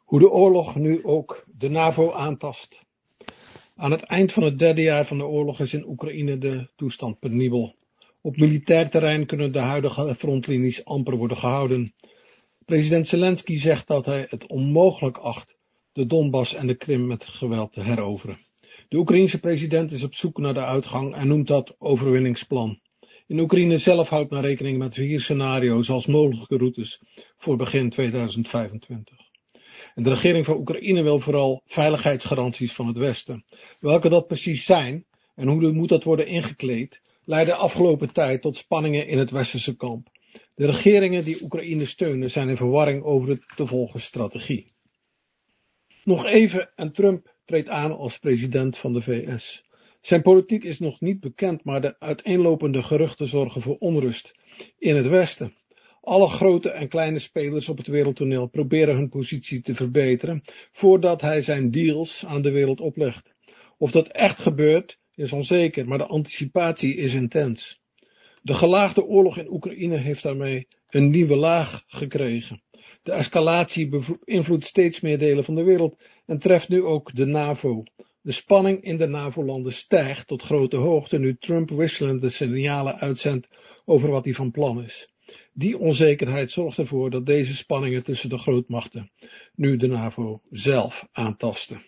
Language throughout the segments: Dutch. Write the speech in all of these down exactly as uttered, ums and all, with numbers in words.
Hoe de oorlog nu ook de NAVO aantast. Aan het eind van het derde jaar van de oorlog is in Oekraïne de toestand penibel. Op militair terrein kunnen de huidige frontlinies amper worden gehouden. President Zelensky zegt dat hij het onmogelijk acht de Donbass en de Krim met geweld te heroveren. De Oekraïense president is op zoek naar de uitgang en noemt dat overwinningsplan. In Oekraïne zelf houdt men rekening met vier scenario's als mogelijke routes voor begin tweeduizend vijfentwintig. En de regering van Oekraïne wil vooral veiligheidsgaranties van het Westen. Welke dat precies zijn en hoe moet dat worden ingekleed, leidde afgelopen tijd tot spanningen in het westerse kamp. De regeringen die Oekraïne steunen zijn in verwarring over de te volgen strategie. Nog even en Trump treedt aan als president van de V S. Zijn politiek is nog niet bekend, maar de uiteenlopende geruchten zorgen voor onrust in het Westen. Alle grote en kleine spelers op het wereldtoneel proberen hun positie te verbeteren voordat hij zijn deals aan de wereld oplegt. Of dat echt gebeurt is onzeker, maar de anticipatie is intens. De gelaagde oorlog in Oekraïne heeft daarmee een nieuwe laag gekregen. De escalatie beïnvloedt steeds meer delen van de wereld en treft nu ook de NAVO. De spanning in de NAVO-landen stijgt tot grote hoogte nu Trump wisselende signalen uitzendt over wat hij van plan is. Die onzekerheid zorgt ervoor dat deze spanningen tussen de grootmachten nu de NAVO zelf aantasten.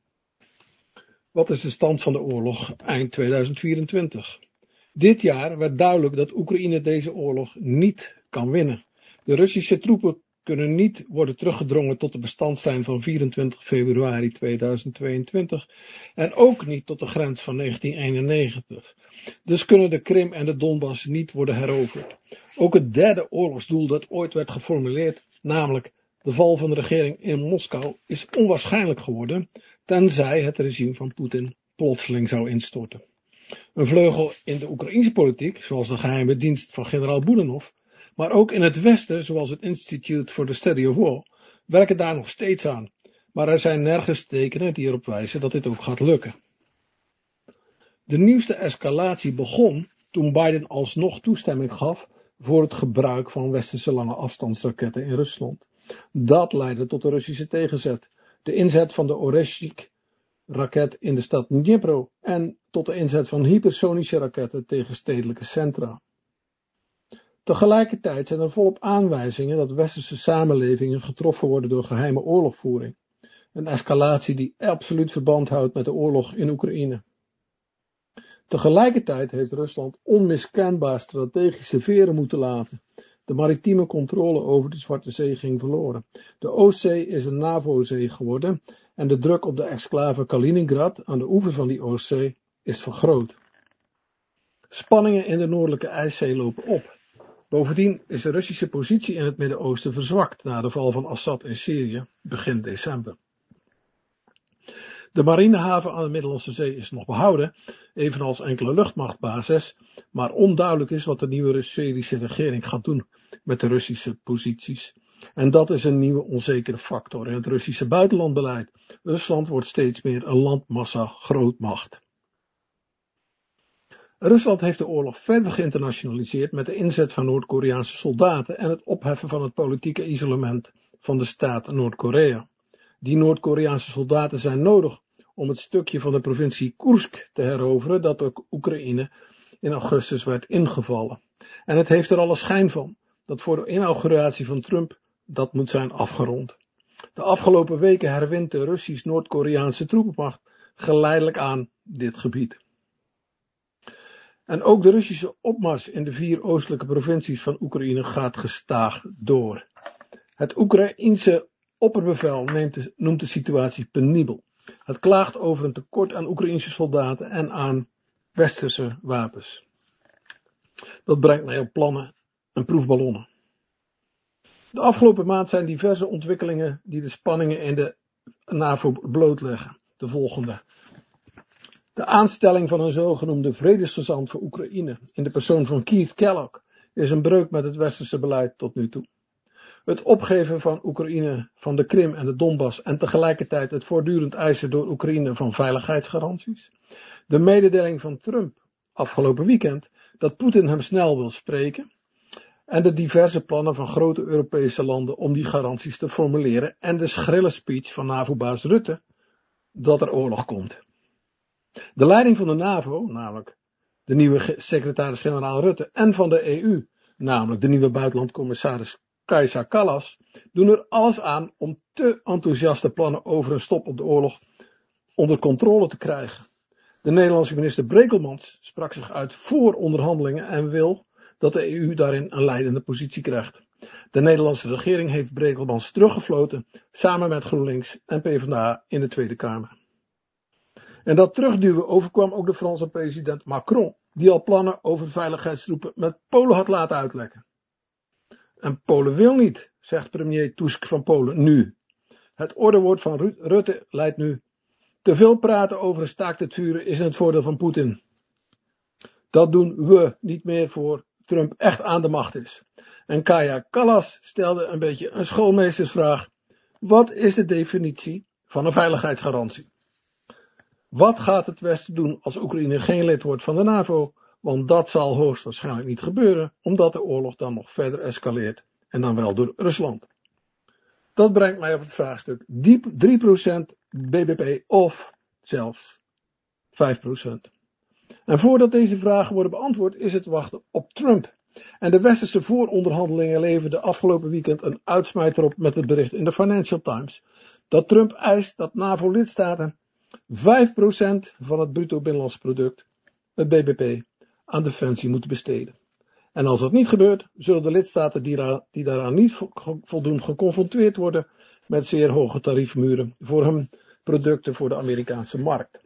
Wat is de stand van de oorlog eind tweeduizend vierentwintig? Dit jaar werd duidelijk dat Oekraïne deze oorlog niet kan winnen. De Russische troepen kunnen niet worden teruggedrongen tot de bestandslijn van vierentwintig februari tweeduizend tweeëntwintig en ook niet tot de grens van negentien eenennegentig. Dus kunnen de Krim en de Donbass niet worden heroverd. Ook het derde oorlogsdoel dat ooit werd geformuleerd, namelijk de val van de regering in Moskou, is onwaarschijnlijk geworden, tenzij het regime van Poetin plotseling zou instorten. Een vleugel in de Oekraïnse politiek, zoals de geheime dienst van generaal Budanov, maar ook in het Westen, zoals het Institute for the Study of War, werken daar nog steeds aan. Maar er zijn nergens tekenen die erop wijzen dat dit ook gaat lukken. De nieuwste escalatie begon toen Biden alsnog toestemming gaf voor het gebruik van westerse lange afstandsraketten in Rusland. Dat leidde tot de Russische tegenzet, de inzet van de Oreshnik-raket in de stad Dnipro en tot de inzet van hypersonische raketten tegen stedelijke centra. Tegelijkertijd zijn er volop aanwijzingen dat westerse samenlevingen getroffen worden door geheime oorlogvoering. Een escalatie die absoluut verband houdt met de oorlog in Oekraïne. Tegelijkertijd heeft Rusland onmiskenbaar strategische veren moeten laten. De maritieme controle over de Zwarte Zee ging verloren. De Oostzee is een NAVO-zee geworden en de druk op de exclave Kaliningrad aan de oever van die Oostzee is vergroot. Spanningen in de Noordelijke IJszee lopen op. Bovendien is de Russische positie in het Midden-Oosten verzwakt na de val van Assad in Syrië begin december. De marinehaven aan de Middellandse Zee is nog behouden, evenals enkele luchtmachtbases, maar onduidelijk is wat de nieuwe Syrische regering gaat doen met de Russische posities. En dat is een nieuwe onzekere factor in het Russische buitenlandbeleid. Rusland wordt steeds meer een landmassa grootmacht. Rusland heeft de oorlog verder geïnternationaliseerd met de inzet van Noord-Koreaanse soldaten en het opheffen van het politieke isolement van de staat Noord-Korea. Die Noord-Koreaanse soldaten zijn nodig om het stukje van de provincie Koersk te heroveren dat door Oekraïne in augustus werd ingevallen. En het heeft er alle schijn van dat voor de inauguratie van Trump dat moet zijn afgerond. De afgelopen weken herwint de Russisch-Noord-Koreaanse troepenmacht geleidelijk aan dit gebied. En ook de Russische opmars in de vier oostelijke provincies van Oekraïne gaat gestaag door. Het Oekraïense opperbevel neemt de, noemt de situatie penibel. Het klaagt over een tekort aan Oekraïense soldaten en aan westerse wapens. Dat brengt mij op plannen en proefballonnen. De afgelopen maand zijn diverse ontwikkelingen die de spanningen in de NAVO blootleggen. De volgende. De aanstelling van een zogenoemde vredesgezant voor Oekraïne in de persoon van Keith Kellogg is een breuk met het westerse beleid tot nu toe. Het opgeven van Oekraïne van de Krim en de Donbass en tegelijkertijd het voortdurend eisen door Oekraïne van veiligheidsgaranties. De mededeling van Trump afgelopen weekend dat Poetin hem snel wil spreken en de diverse plannen van grote Europese landen om die garanties te formuleren en de schrille speech van NAVO-baas Rutte dat er oorlog komt. De leiding van de NAVO, namelijk de nieuwe secretaris-generaal Rutte, en van de E U, namelijk de nieuwe buitenlandcommissaris Kaja Kallas, doen er alles aan om te enthousiaste plannen over een stop op de oorlog onder controle te krijgen. De Nederlandse minister Brekelmans sprak zich uit voor onderhandelingen en wil dat de E U daarin een leidende positie krijgt. De Nederlandse regering heeft Brekelmans teruggefloten, samen met GroenLinks en PvdA in de Tweede Kamer. En dat terugduwen overkwam ook de Franse president Macron, die al plannen over veiligheidstroepen met Polen had laten uitlekken. En Polen wil niet, zegt premier Tusk van Polen nu. Het ordewoord van Rutte leidt nu: te veel praten over een staakt het vuren is in het voordeel van Poetin. Dat doen we niet meer voor Trump echt aan de macht is. En Kaja Kallas stelde een beetje een schoolmeestersvraag. Wat is de definitie van een veiligheidsgarantie? Wat gaat het Westen doen als Oekraïne geen lid wordt van de NAVO? Want dat zal hoogstwaarschijnlijk niet gebeuren, omdat de oorlog dan nog verder escaleert. En dan wel door Rusland. Dat brengt mij op het vraagstuk: drie procent B B P of zelfs vijf procent. En voordat deze vragen worden beantwoord is het wachten op Trump. En de westerse vooronderhandelingen leverden afgelopen weekend een uitsmijter op met het bericht in de Financial Times dat Trump eist dat NAVO-lidstaten vijf procent van het bruto binnenlands product, het B B P, aan defensie moeten besteden. En als dat niet gebeurt, zullen de lidstaten die, ra- die daaraan niet vo- voldoen geconfronteerd worden met zeer hoge tariefmuren voor hun producten voor de Amerikaanse markt.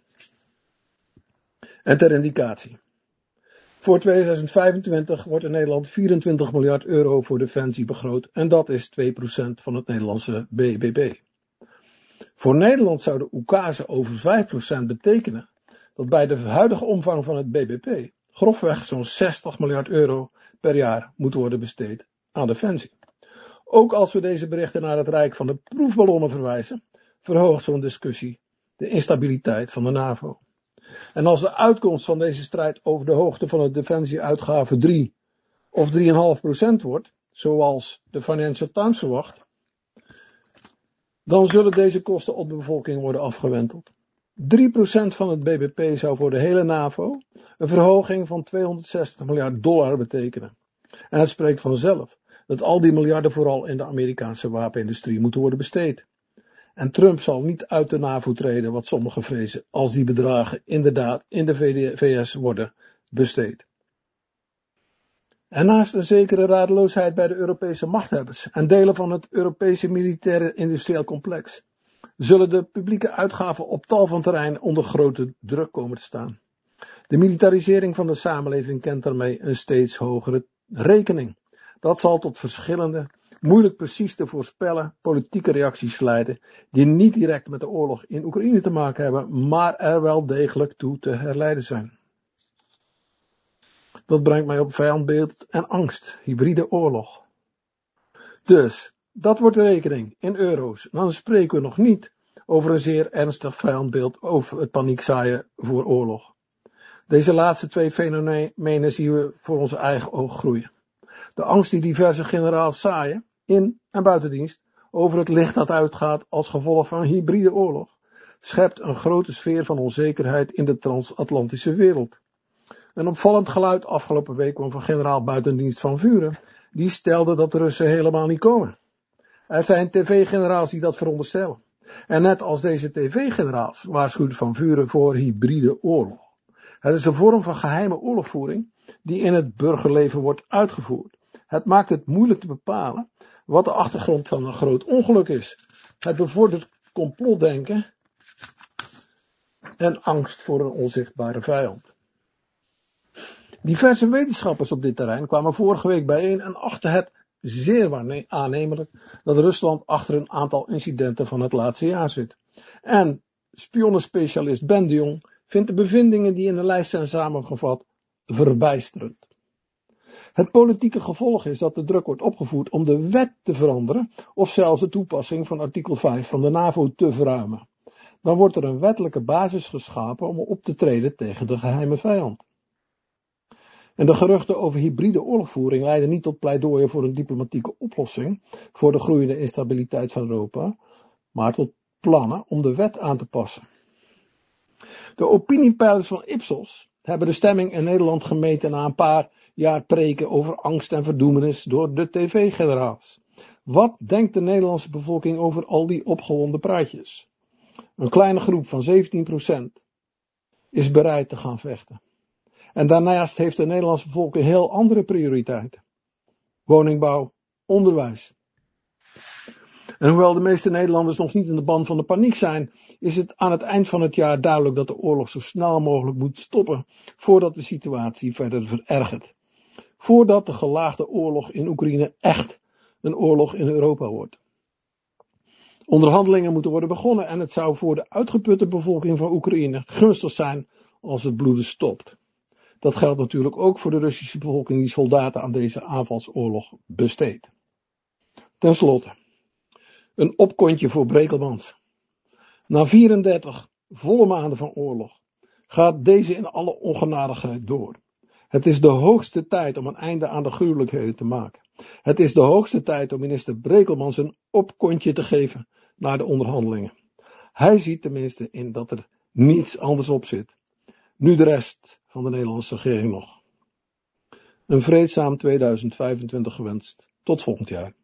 En ter indicatie. Voor tweeduizend vijfentwintig wordt in Nederland vierentwintig miljard euro voor defensie begroot en dat is twee procent van het Nederlandse B B P. Voor Nederland zou de oekase over vijf procent betekenen dat bij de huidige omvang van het B B P grofweg zo'n zestig miljard euro per jaar moet worden besteed aan defensie. Ook als we deze berichten naar het rijk van de proefballonnen verwijzen, verhoogt zo'n discussie de instabiliteit van de NAVO. En als de uitkomst van deze strijd over de hoogte van de defensieuitgaven drie of drie komma vijf procent wordt, zoals de Financial Times verwacht, dan zullen deze kosten op de bevolking worden afgewenteld. drie procent van het B B P zou voor de hele NAVO een verhoging van tweehonderdzestig miljard dollar betekenen. En het spreekt vanzelf dat al die miljarden vooral in de Amerikaanse wapenindustrie moeten worden besteed. En Trump zal niet uit de NAVO treden, wat sommigen vrezen, als die bedragen inderdaad in de V S worden besteed. En naast een zekere radeloosheid bij de Europese machthebbers en delen van het Europese militaire industrieel complex, zullen de publieke uitgaven op tal van terreinen onder grote druk komen te staan. De militarisering van de samenleving kent daarmee een steeds hogere rekening. Dat zal tot verschillende, moeilijk precies te voorspellen politieke reacties leiden, die niet direct met de oorlog in Oekraïne te maken hebben, maar er wel degelijk toe te herleiden zijn. Dat brengt mij op vijandbeeld en angst, hybride oorlog. Dus, dat wordt de rekening in euro's. En dan spreken we nog niet over een zeer ernstig vijandbeeld over het paniekzaaien voor oorlog. Deze laatste twee fenomenen zien we voor onze eigen oog groeien. De angst die diverse generaals zaaien, in en buitendienst, over het licht dat uitgaat als gevolg van hybride oorlog, schept een grote sfeer van onzekerheid in de transatlantische wereld. Een opvallend geluid afgelopen week kwam van generaal buitendienst Van Vuren, die stelde dat de Russen helemaal niet komen. Het zijn tv-generaals die dat veronderstellen. En net als deze tv-generaals waarschuwt Van Vuren voor hybride oorlog. Het is een vorm van geheime oorlogvoering die in het burgerleven wordt uitgevoerd. Het maakt het moeilijk te bepalen wat de achtergrond van een groot ongeluk is. Het bevordert complotdenken en angst voor een onzichtbare vijand. Diverse wetenschappers op dit terrein kwamen vorige week bijeen en achten het zeer aannemelijk dat Rusland achter een aantal incidenten van het laatste jaar zit. En spionnenspecialist Ben de Jong vindt de bevindingen die in de lijst zijn samengevat verbijsterend. Het politieke gevolg is dat de druk wordt opgevoerd om de wet te veranderen of zelfs de toepassing van artikel vijf van de NAVO te verruimen. Dan wordt er een wettelijke basis geschapen om op te treden tegen de geheime vijand. En de geruchten over hybride oorlogvoering leiden niet tot pleidooien voor een diplomatieke oplossing voor de groeiende instabiliteit van Europa, maar tot plannen om de wet aan te passen. De opiniepeilers van Ipsos hebben de stemming in Nederland gemeten na een paar jaar preken over angst en verdoemenis door de tv-generaals. Wat denkt de Nederlandse bevolking over al die opgewonden praatjes? Een kleine groep van zeventien procent is bereid te gaan vechten. En daarnaast heeft de Nederlandse bevolking heel andere prioriteiten. Woningbouw, onderwijs. En hoewel de meeste Nederlanders nog niet in de ban van de paniek zijn, is het aan het eind van het jaar duidelijk dat de oorlog zo snel mogelijk moet stoppen voordat de situatie verder verergert. Voordat de gelaagde oorlog in Oekraïne echt een oorlog in Europa wordt. Onderhandelingen moeten worden begonnen en het zou voor de uitgeputte bevolking van Oekraïne gunstig zijn als het bloeden stopt. Dat geldt natuurlijk ook voor de Russische bevolking die soldaten aan deze aanvalsoorlog besteedt. Ten slotte, een opkontje voor Brekelmans. Na vierendertig volle maanden van oorlog gaat deze in alle ongenadigheid door. Het is de hoogste tijd om een einde aan de gruwelijkheden te maken. Het is de hoogste tijd om minister Brekelmans een opkontje te geven naar de onderhandelingen. Hij ziet tenminste in dat er niets anders op zit. Nu de rest van de Nederlandse regering nog. Een vreedzaam tweeduizend vijfentwintig gewenst. Tot volgend jaar.